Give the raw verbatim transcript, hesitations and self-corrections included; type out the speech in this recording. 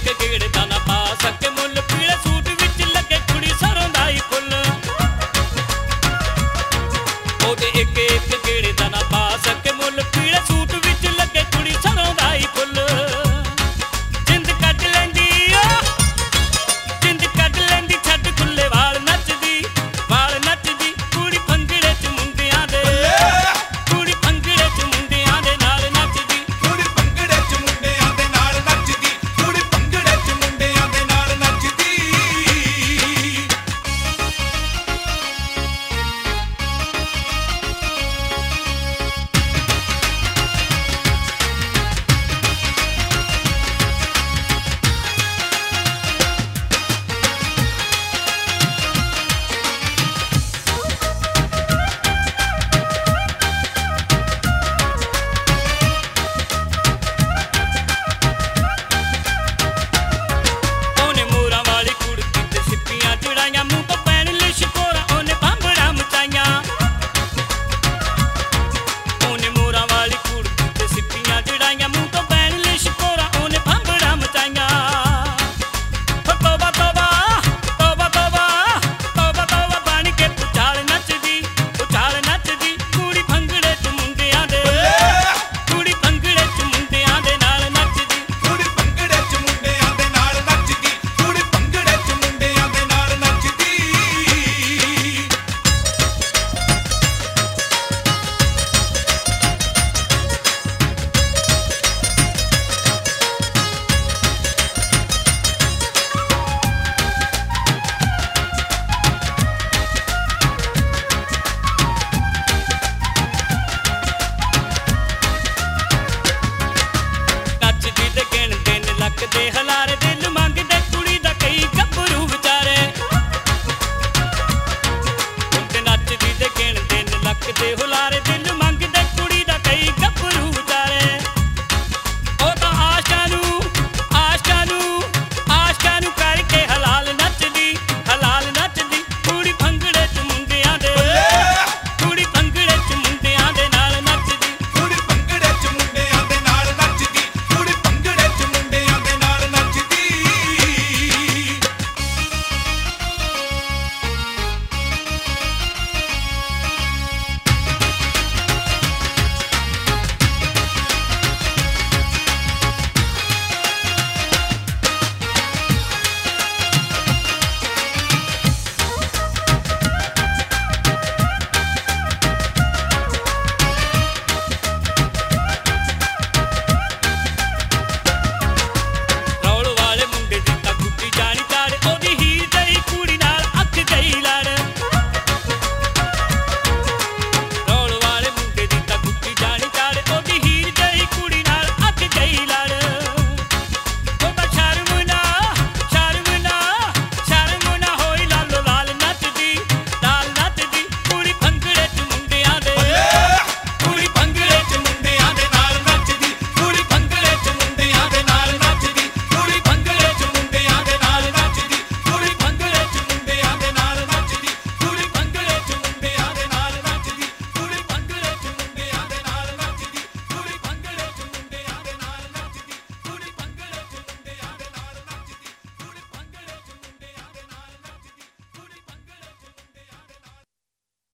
ਇੱਕ ਗੇੜ ਦਾ ਨਾ ਪਾ ਸਕੇ ਮੁੱਲ, ਪੀਲੇ ਸੂਟ ਵਿੱਚ ਲੱਗੇ ਕੁੜੀ ਸਰੋਂ ਦਾ ਹੀ ਫੁੱਲ। ਉਹਦੇ ਇੱਕ ਇੱਕ ਗੇੜ ਦਾ ਨਾ ਪਾ ਸਕੇ ਮੁੱਲ, ਪੀਲੇ ਸੂਟ ਵਿੱਚ ਲੱਗੇ ਕੁੜੀ ਸਰੋਂ ਦਾ ਹੀ ਫੁੱਲ। ਜਿੰਦ ਕੱਢ ਲੈਂਦੀ ਓ ਜਿੰਦ ਕੱਢ ਲੈਂਦੀ, ਛੱਡ ਖੁੱਲੇ ਵਾਲ ਨੱਚਦੀ ਵਾਲ ਨੱਚਦੀ, ਕੁੜੀ ਭੰਗੜੇ ਚ ਮੁੰਡਿਆਂ ਦੇ ਕੁੜੀ ਭੰਗੜੇ ਚ ਮੁੰਡਿਆਂ ਦੇ ਨਾਲ ਨੱਚਦੀ। ਕੁੜੀ ਭੰਗੜੇ ਚ ਮੁੰਡਿਆਂ ਦੇ ਨਾਲ ਨੱਚਦੀ, ਕੁੜੀ ਭੰਗੜੇ ਚ ਮੁੰਡਿਆਂ ਦੇ ਨਾਲ ਨੱਚਦੀ। ਉਹਨੇ ਮੋਰਾਂ ਵਾਲੀ ਕੁੜਤੀ ਤੇ ਸਿੱਪੀਆਂ ਚੜਾਈਆਂ, ਮੂੰਹ ਤੋਂ ਪੈਣ ਲਿਸ਼ਕੋਰਾ ਉਹਨੇ ਭਾਂਬੜਾਂ ਮਚਾਈਆਂ। ਉਹਨੇ ਮੋਰਾਂ ਵਾਲੀ ਕੁੜਤੀ ਤੇ ਸਿੱਪੀਆਂ ਚੜਾਈਆਂ, ਮੂੰਹ ਤੋਂ ਪੈਣ ਲਿਸ਼ਕੋਰਾ ਉਹਨੇ ਭਾਂਬੜਾਂ ਮਚਾਈਆਂ। ਹੋ ਤੋਬਾ ਤੋਬਾ ਤੋਬਾ ਤੋਬਾ ਤੋਬਾ ਤੋਬਾ ਬਣ ਕੇ ਪੁਚਾਲ ਨੱਚਦੀ ਪੁਚਾਲ ਨੱਚਦੀ, ਕੁੜੀ ਭੰਗੜੇ ਚ ਮੁੰਡਿਆਂ ਦੇ ਕੁੜੀ ਭੰਗੜੇ ਚ ਮੁੰਡਿਆਂ ਦੇ ਨਾਲ ਨੱਚਦੀ। ਕੁੜੀ ਭੰਗੜੇ ਚ ਮੁੰਡਿਆਂ ਦੇ ਨਾਲ ਨੱਚਦੀ, ਕੁੜੀ ਭੰਗੜੇ ਚ ਮੁੰਡਿਆਂ ਦੇ ਨਾਲ ਨੱਚਦੀ। ਨੱਚਦੀ ਤੇ ਗਿਣ ਤਿੰਨ ਲੱਖ ਦੇ ਹਲਾਰੇ,